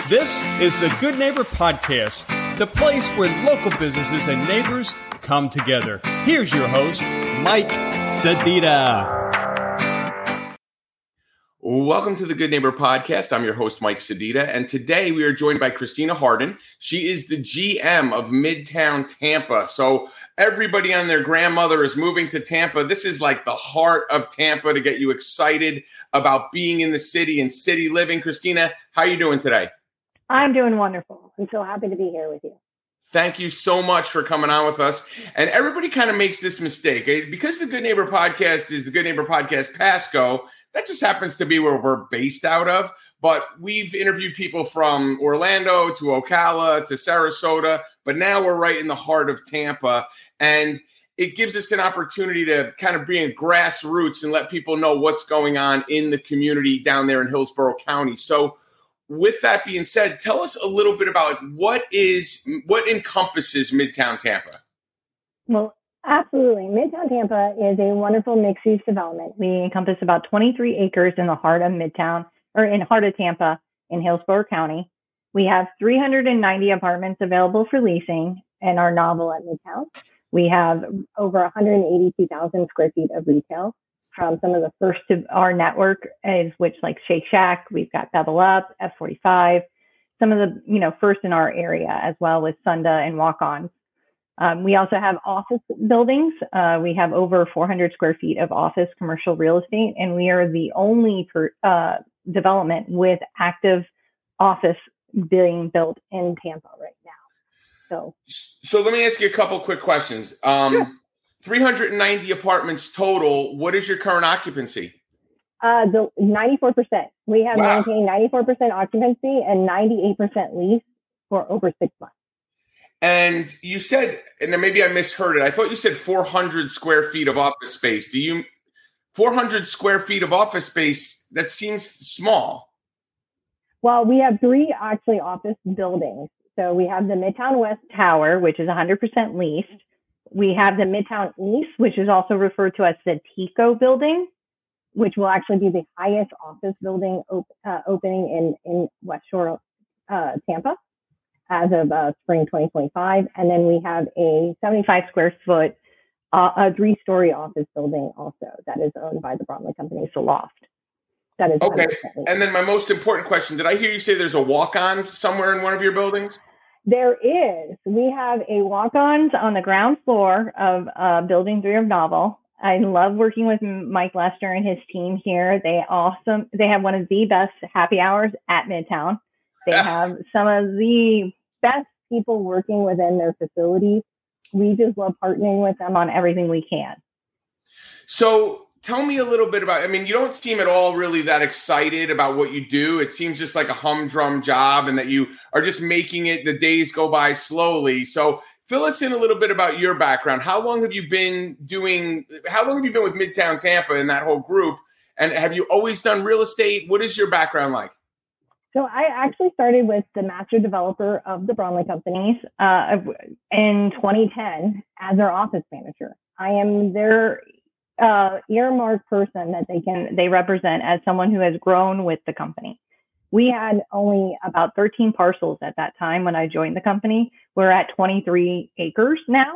This is the Good Neighbor Podcast, the place where local businesses and neighbors come together. Here's your host, Mike Sedita. Welcome to the Good Neighbor Podcast. I'm your host, Mike Sedita, and today we are joined by Christina Harden. She is the GM of Midtown Tampa. So everybody and their grandmother is moving to Tampa. This is like the heart of Tampa to get you excited about being in the city and city living. Christina, how are you doing today? I'm doing wonderful. I'm so happy to be here with you. Thank you so much for coming on with us. And everybody kind of makes this mistake. Because the Good Neighbor Podcast is the Good Neighbor Podcast Pasco, that just happens to be where we're based out of. But we've interviewed people from Orlando to Ocala to Sarasota, but now we're right in the heart of Tampa. And it gives us an opportunity to kind of be in grassroots and let people know what's going on in the community down there in Hillsborough County. So with that being said, tell us a little bit about what encompasses Midtown Tampa. Well, absolutely. Midtown Tampa is a wonderful mixed-use development. We encompass about 23 acres in the heart of Midtown, or in heart of Tampa in Hillsborough County. We have 390 apartments available for leasing in our novel at Midtown. We have over 182,000 square feet of retail from some of the first to our network, which like Shake Shack, we've got Bevel Up, F45, some of the first in our area as well with Sunda and Walk-Ons. We also have office buildings. We have over 400 square feet of office commercial real estate, and we are the only development with active office being built in Tampa right now. So let me ask you a couple quick questions. Sure. 390 apartments total. What is your current occupancy? 94%. We have maintained 94% occupancy and 98% lease for over 6 months. And you said, and then maybe I misheard it, I thought you said 400 square feet of office space. 400 square feet of office space, that seems small. Well, we have 3 actually office buildings. So we have the Midtown West Tower, which is 100% leased. We have the Midtown East, which is also referred to as the TICO building, which will actually be the highest office building opening in West Shore, Tampa, as of spring 2025. And then we have a 75 square foot, a 3-story office building also that is owned by the Bromley Company, so Loft. That is okay. And then my most important question, did I hear you say there's a Walk-Ons somewhere in one of your buildings? There is. We have a Walk-Ons on the ground floor of Building 3 of Novel. I love working with Mike Lester and his team here. They have one of the best happy hours at Midtown. They have some of the best people working within their facilities. We just love partnering with them on everything we can. So tell me a little bit about, you don't seem at all really that excited about what you do. It seems just like a humdrum job and that you are just making it, the days go by slowly. So fill us in a little bit about your background. How long have you been with Midtown Tampa and that whole group? And have you always done real estate? What is your background like? So I actually started with the master developer of the Bromley Companies in 2010 as their office manager. I am their earmarked person that they represent as someone who has grown with the company. We had only about 13 parcels at that time when I joined the company. We're at 23 acres now.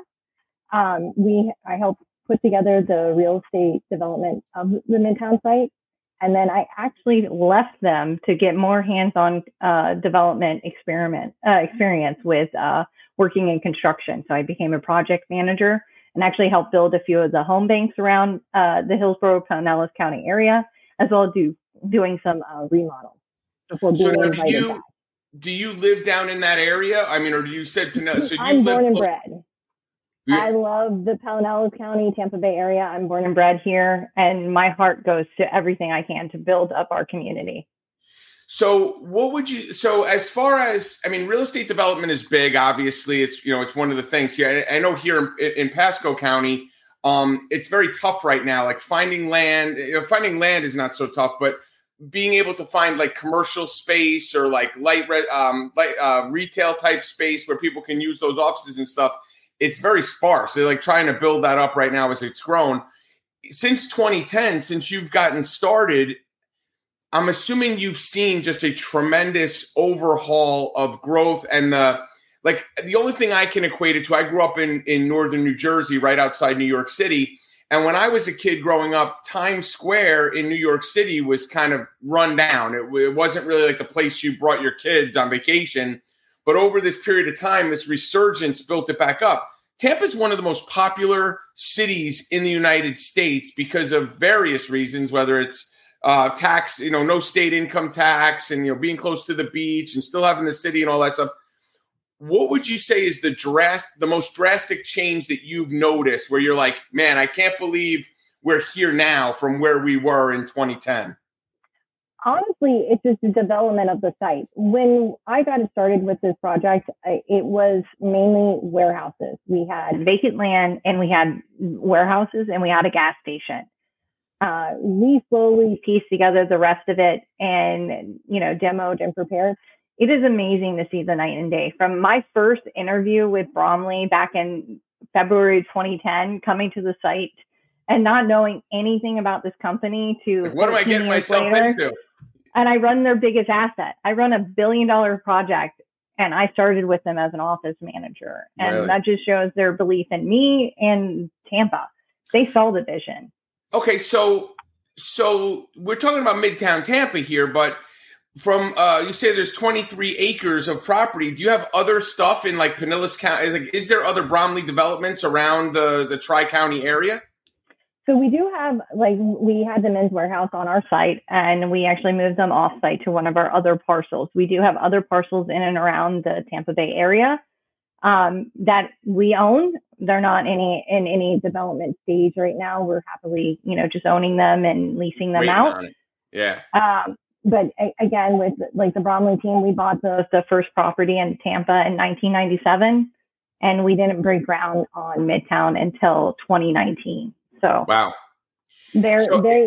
I helped put together the real estate development of the Midtown site. And then I actually left them to get more hands-on development experience with working in construction. So I became a project manager and actually helped build a few of the home banks around the Hillsborough, Pinellas County area, as well as doing some remodels before being invited back. Do you live down in that area? Or you said Pinellas? So I'm born and bred. Yeah. I love the Pinellas County, Tampa Bay area. I'm born and bred here, and my heart goes to everything I can to build up our community. So as far as, real estate development is big, obviously it's one of the things here. I know here in Pasco County, it's very tough right now. Like finding land is not so tough, but being able to find like commercial space or like light retail type space where people can use those offices and stuff, it's very sparse. They're like trying to build that up right now as it's grown. Since 2010, since you've gotten started, I'm assuming you've seen just a tremendous overhaul of growth and the only thing I can equate it to, I grew up in northern New Jersey, right outside New York City. And when I was a kid growing up, Times Square in New York City was kind of run down. It wasn't really like the place you brought your kids on vacation. But over this period of time, this resurgence built it back up. Tampa is one of the most popular cities in the United States because of various reasons, whether it's tax, no state income tax and, being close to the beach and still having the city and all that stuff. What would you say is the most drastic change that you've noticed where you're like, man, I can't believe we're here now from where we were in 2010? Honestly, it's just the development of the site. When I got started with this project, it was mainly warehouses. We had vacant land and we had warehouses and we had a gas station. We slowly pieced together the rest of it and, demoed and prepared. It is amazing to see the night and day. From my first interview with Bromley back in February 2010, coming to the site and not knowing anything about this company to what am I getting myself into? And I run their biggest asset. I run $1 billion project, and I started with them as an office manager. And really? That just shows their belief in me and Tampa. They saw the vision. Okay, so we're talking about Midtown Tampa here, but from you say there's 23 acres of property. Do you have other stuff in like Pinellas County? Is there other Bromley developments around the Tri-County area? So we do have, we had the men's warehouse on our site, and we actually moved them off site to one of our other parcels. We do have other parcels in and around the Tampa Bay area that we own. They're not in any development stage right now. We're happily, just owning them and leasing them out. Yeah. But again, with the Bromley team, we bought the first property in Tampa in 1997, and we didn't break ground on Midtown until 2019. So wow, they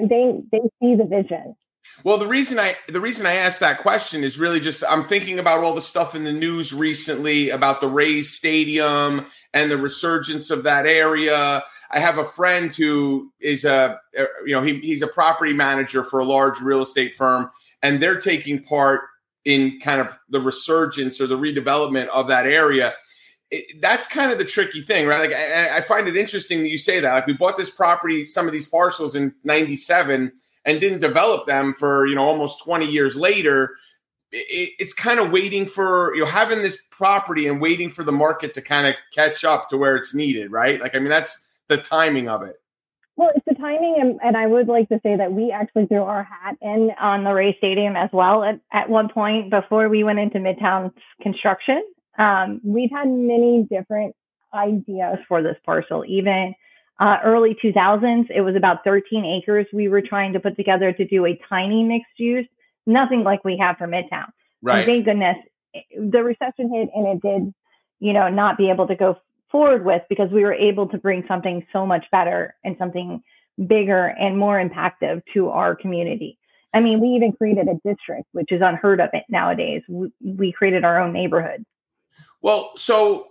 see the vision. Well, the reason I asked that question is really just I'm thinking about all the stuff in the news recently about the Rays Stadium and the resurgence of that area. I have a friend who is he's a property manager for a large real estate firm, and they're taking part in kind of the resurgence or the redevelopment of that area. That's kind of the tricky thing, right? Like I find it interesting that you say that. Like we bought this property, some of these parcels in 97 and didn't develop them for, almost 20 years later. It's kind of waiting for, having this property and waiting for the market to kind of catch up to where it's needed, right? Like, I mean, that's the timing of it. Well, it's the timing, and I would like to say that we actually threw our hat in on the Rays Stadium as well at one point before we went into Midtown's construction. We've had many different ideas for this parcel. Even early 2000s, it was about 13 acres we were trying to put together to do a tiny mixed use, nothing like we have for Midtown. Right. And thank goodness the recession hit and it did, not be able to go forward with, because we were able to bring something so much better and something bigger and more impactful to our community. I mean, we even created a district, which is unheard of nowadays. We created our own neighborhood. Well, so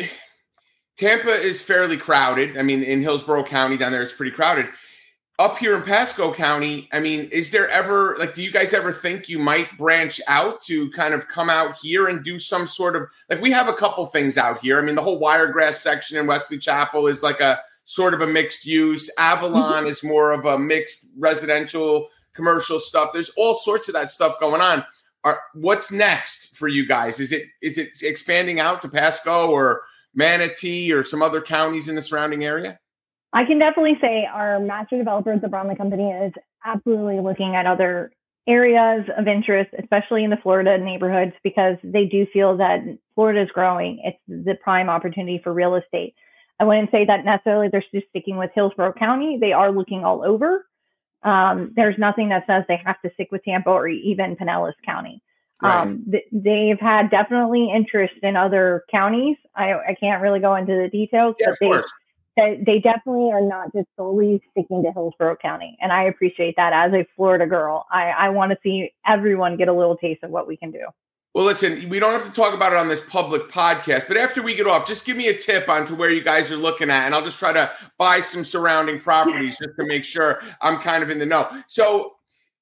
Tampa is fairly crowded. I mean, in Hillsborough County down there, it's pretty crowded. Up here in Pasco County, I mean, is there ever, do you guys ever think you might branch out to kind of come out here and do some sort of, we have a couple things out here. I mean, the whole Wiregrass section in Wesley Chapel is like a sort of a mixed use. Avalon is more of a mixed residential, commercial stuff. There's all sorts of that stuff going on. What's next for you guys? Is it expanding out to Pasco or Manatee or some other counties in the surrounding area? I can definitely say our master developer at the Bromley Company is absolutely looking at other areas of interest, especially in the Florida neighborhoods, because they do feel that Florida is growing. It's the prime opportunity for real estate. I wouldn't say that necessarily they're just sticking with Hillsborough County. They are looking all over. There's nothing that says they have to stick with Tampa or even Pinellas County. Right. They've had definitely interest in other counties. I can't really go into the details, but they definitely are not just solely sticking to Hillsborough County. And I appreciate that. As a Florida girl, I want to see everyone get a little taste of what we can do. Well, listen, we don't have to talk about it on this public podcast, but after we get off, just give me a tip on to where you guys are looking at, and I'll just try to buy some surrounding properties just to make sure I'm kind of in the know. So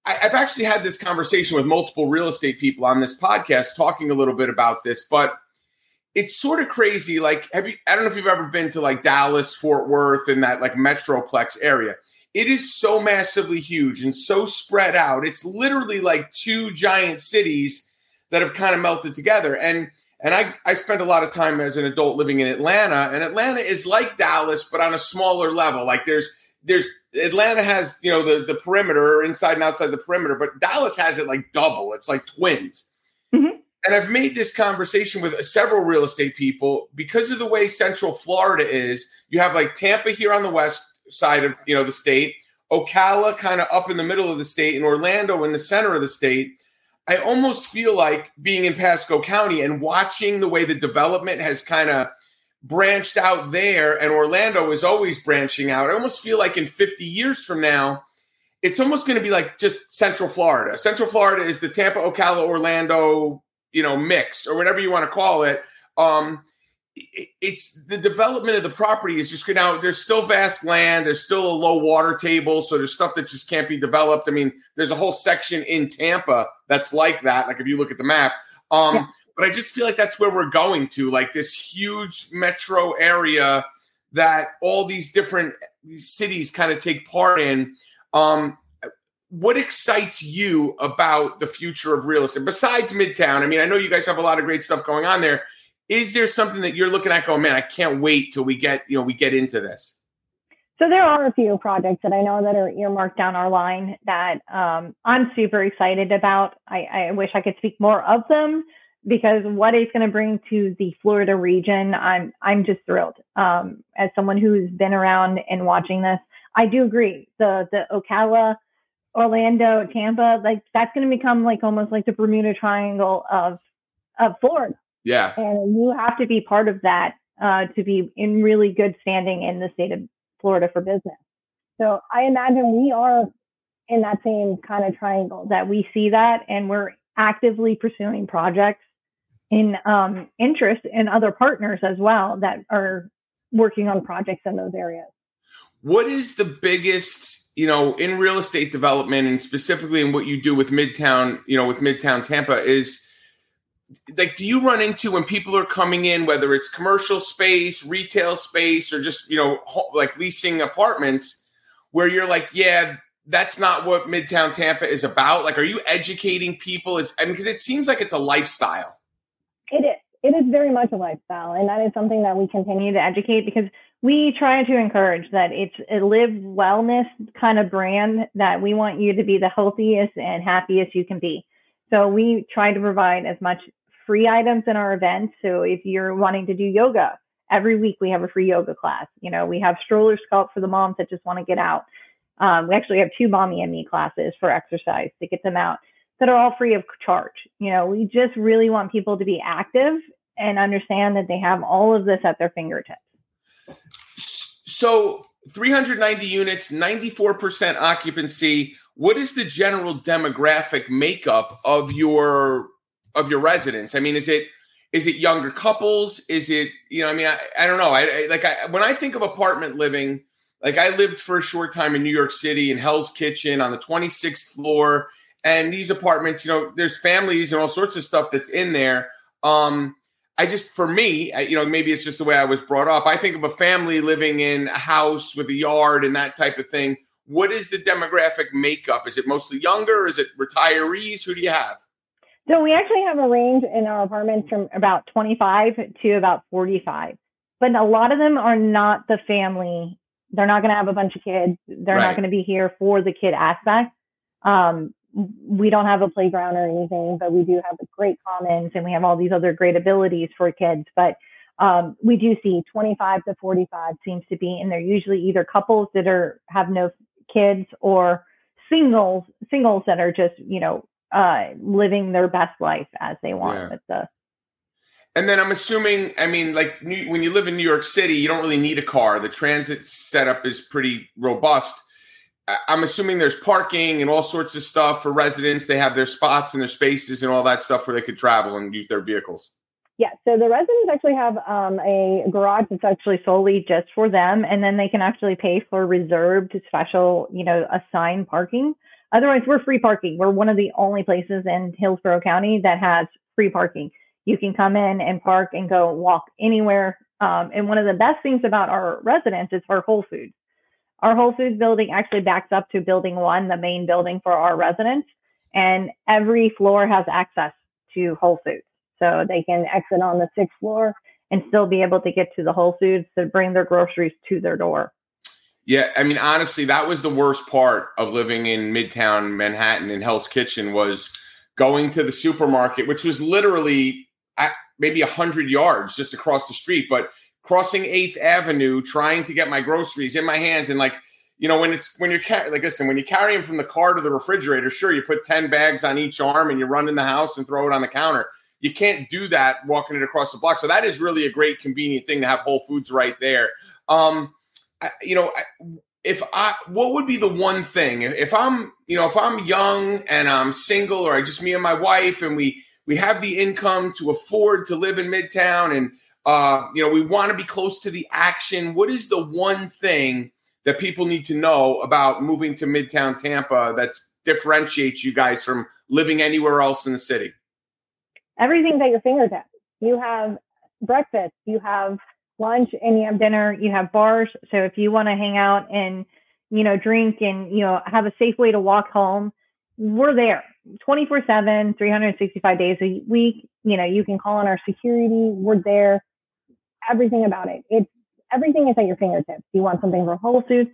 I've actually had this conversation with multiple real estate people on this podcast talking a little bit about this, but it's sort of crazy. Like, I don't know if you've ever been to like Dallas, Fort Worth, and that like Metroplex area. It is so massively huge and so spread out. It's literally like two giant cities that have kind of melted together. And I spent a lot of time as an adult living in Atlanta, and Atlanta is like Dallas, but on a smaller level. Like there's Atlanta has, the perimeter, inside and outside the perimeter, but Dallas has it like double. It's like twins. Mm-hmm. And I've made this conversation with several real estate people because of the way Central Florida is. You have like Tampa here on the west side of the state, Ocala kind of up in the middle of the state, and Orlando in the center of the state. I almost feel like being in Pasco County and watching the way the development has kind of branched out there, and Orlando is always branching out. I almost feel like in 50 years from now, it's almost going to be like just Central Florida. Central Florida is the Tampa, Ocala, Orlando, mix, or whatever you want to call it. It's the development of the property is just now. There's still vast land. There's still a low water table. So there's stuff that just can't be developed. I mean, there's a whole section in Tampa that's like that. Like if you look at the map, But I just feel like that's where we're going to, like this huge metro area that all these different cities kind of take part in. What excites you about the future of real estate besides Midtown? I mean, I know you guys have a lot of great stuff going on there. Is there something that you're looking at going, man, I can't wait till we get into this? So there are a few projects that I know that are earmarked down our line that I'm super excited about. I wish I could speak more of them because what it's going to bring to the Florida region, I'm just thrilled. As someone who's been around and watching this, I do agree. The Ocala, Orlando, Tampa, like that's going to become like almost like the Bermuda Triangle of Florida. Yeah. And you have to be part of that to be in really good standing in the state of Florida for business. So I imagine we are in that same kind of triangle that we see that, and we're actively pursuing projects in interest in other partners as well that are working on projects in those areas. What is the biggest, in real estate development and specifically in what you do with Midtown, with Midtown Tampa is, like, do you run into when people are coming in, whether it's commercial space, retail space, or just, like leasing apartments where you're like, yeah, that's not what Midtown Tampa is about? Like, are you educating people? Because it seems like it's a lifestyle. It is. It is very much a lifestyle. And that is something that we continue to educate because we try to encourage that it's a live wellness kind of brand that we want you to be the healthiest and happiest you can be. So we try to provide as much free items in our events. So if you're wanting to do yoga, every week we have a free yoga class. We have stroller sculpt for the moms that just want to get out. We actually have 2 Mommy and Me classes for exercise to get them out that are all free of charge. We just really want people to be active and understand that they have all of this at their fingertips. So 390 units, 94% occupancy. What is the general demographic makeup of your residents? I mean, is it younger couples? Is it, I don't know. When I think of apartment living, like I lived for a short time in New York City in Hell's Kitchen on the 26th floor. And these apartments, there's families and all sorts of stuff that's in there. For me, maybe it's just the way I was brought up. I think of a family living in a house with a yard and that type of thing. What is the demographic makeup? Is it mostly younger? Is it retirees? Who do you have? So we actually have a range in our apartments from about 25 to about 45. But a lot of them are not the family. They're not going to have a bunch of kids. They're not going to be here for the kid aspect. We don't have a playground or anything, but we do have the great commons and we have all these other great abilities for kids. But we do see 25 to 45 seems to be, and they're usually either couples that have no kids or singles that are just, living their best life as they want. Yeah. And then I'm assuming, when you live in New York City, you don't really need a car. The transit setup is pretty robust. I'm assuming there's parking and all sorts of stuff for residents. They have their spots and their spaces and all that stuff where they could travel and use their vehicles. Yeah. So the residents actually have a garage that's actually solely just for them. And then they can actually pay for reserved special, assigned parking Otherwise, we're free parking. We're one of the only places in Hillsborough County that has free parking. You can come in and park and go walk anywhere. And one of the best things about our residence is our Whole Foods. Our Whole Foods building actually backs up to building 1, the main building for our residents. And every floor has access to Whole Foods. So they can exit on the 6th floor and still be able to get to the Whole Foods to bring their groceries to their door. Yeah, I mean, honestly, that was the worst part of living in Midtown Manhattan in Hell's Kitchen, was going to the supermarket, which was literally maybe 100 yards just across the street, but crossing 8th Avenue, trying to get my groceries in my hands. And like, you know, when you carry them from the car to the refrigerator, sure, you put 10 bags on each arm and you run in the house and throw it on the counter. You can't do that walking it across the block. So that is really a great convenient thing to have Whole Foods right there. What would be the one thing if I'm young and I'm single, or just me and my wife, and we have the income to afford to live in Midtown, and we want to be close to the action. What is the one thing that people need to know about moving to Midtown Tampa that differentiates you guys from living anywhere else in the city? Everything's at your fingertips. You have breakfast, you have lunch, and you have dinner. You have bars. So if you want to hang out and, drink and, have a safe way to walk home, we're there 24/7, 365 days a week. You can call on our security. We're there. Everything about it. Everything is at your fingertips. You want something from Whole Foods.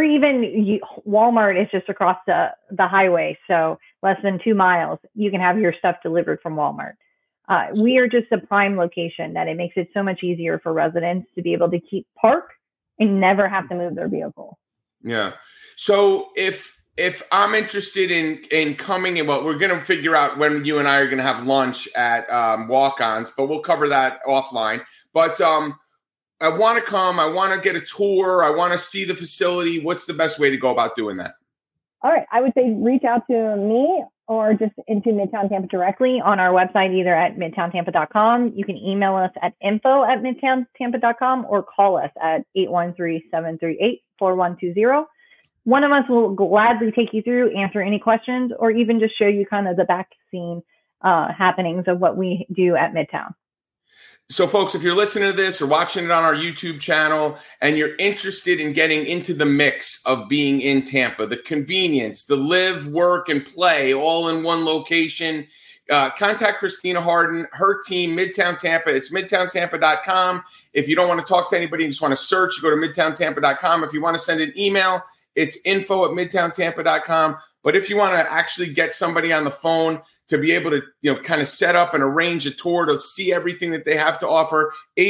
Walmart is just across the highway. So less than 2 miles, you can have your stuff delivered from Walmart. We are just a prime location that it makes it so much easier for residents to be able to park and never have to move their vehicle. Yeah. So if I'm interested in coming in, we're going to figure out when you and I are going to have lunch at Walk-Ons, but we'll cover that offline. But I want to come. I want to get a tour. I want to see the facility. What's the best way to go about doing that? All right. I would say reach out to me or just into Midtown Tampa directly on our website, either at midtowntampa.com. You can email us at info@midtowntampa.com or call us at 813-738-4120. One of us will gladly take you through, answer any questions, or even just show you kind of the back scene happenings of what we do at Midtown. So, folks, if you're listening to this or watching it on our YouTube channel and you're interested in getting into the mix of being in Tampa, the convenience, the live, work, and play all in one location, contact Christina Harden, her team, Midtown Tampa. It's midtowntampa.com. If you don't want to talk to anybody and just want to search, you go to midtowntampa.com. If you want to send an email, it's info@midtowntampa.com. But if you want to actually get somebody on the phone to be able to, kind of set up and arrange a tour to see everything that they have to offer,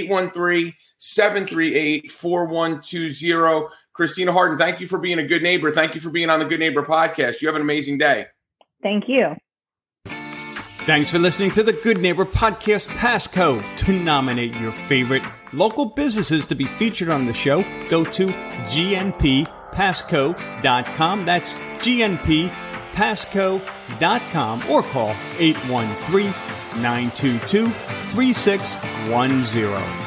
813-738-4120. Christina Harden, thank you for being a good neighbor. Thank you for being on the Good Neighbor podcast. You have an amazing day. Thank you. Thanks for listening to the Good Neighbor Podcast Passcode. To nominate your favorite local businesses to be featured on the show, go to gnppasco.com. That's gnppasco.com or call 813-922-3610.